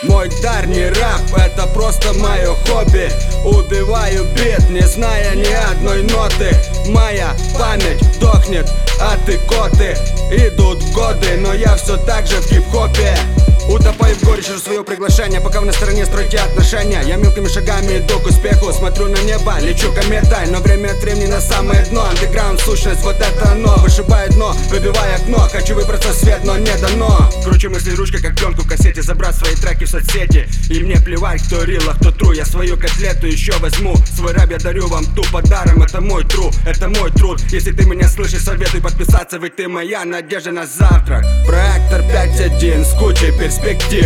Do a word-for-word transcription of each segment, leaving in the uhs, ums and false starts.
Мой дар не рэп, это просто мое хобби. Убиваю бит, не зная ни одной ноты. Моя память дохнет от икоты. Идут годы, но я все так же в хип-хопе. Утопаю в горечи свое приглашение, пока вы на стороне строите отношения. Я мелкими шагами иду к успеху, смотрю на небо, лечу кометой. Но время от времени на самое дно. Андеграунд, сущность, вот это оно. Вышибает дно, выбивая окно. Хочу выбраться в свет, но не дано. Кручу мысли ручкой, как пленку в кассете. Забрать свои треки в соцсети. И мне плевать, кто рил, а кто тру. Я свою котлету еще возьму. Свой рэп я дарю вам тупо даром. Это мой труд, это мой труд. Если ты меня слышишь, советуй подписаться, ведь ты моя надежда на завтрак. Проектор пять один с кучей перспектив.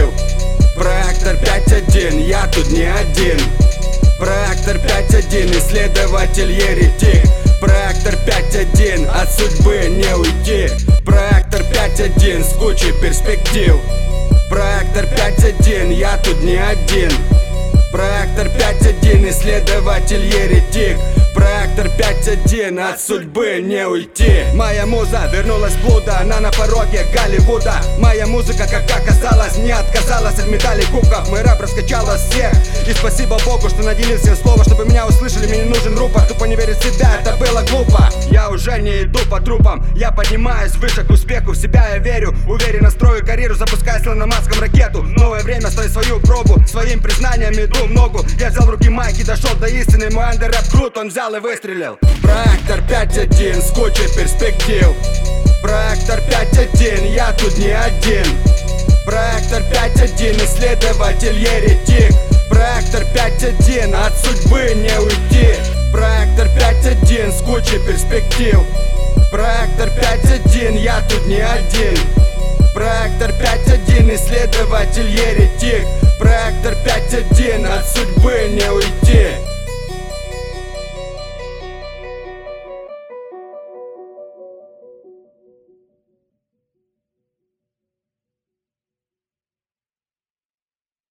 Проектор пять один, я тут не один. Проектор пять один, исследователь еретик. Проектор пять один, от судьбы не уйти. Проектор пять один с кучей перспектив. Проектор пять один, я тут не один. Проектор пять один, исследователь еретик. Проектор пять один, от судьбы не уйти. Моя муза вернулась в блуда, она на пороге Голливуда. Моя музыка, как оказалось, не отказалась от медалей кубков. Мой рэп раскачала всех, и спасибо Богу, что наделил все слово. Чтобы меня услышали, мне не нужен рупор. Тупо не верить в себя, это было глупо. Я уже не иду по трупам, я поднимаюсь выше к успеху. В себя я верю, уверенно строю карьеру, запуская с Илоном Маском ракету. Новое время, стой свою пробу, своим признанием иду в ногу. Я взял в руки майк и дошел до истины. Мой андеррэп крут, он взял и выстрелил. Проектор пять один с кучей перспектив. Проектор пять один, я тут не один. Проектор пять один, исследователь еретик. Проектор пять один, от судьбы не уйти. Проектор пять один с кучей перспектив. Проектор пять один, я тут не один. Проектор пять один, исследователь еретик.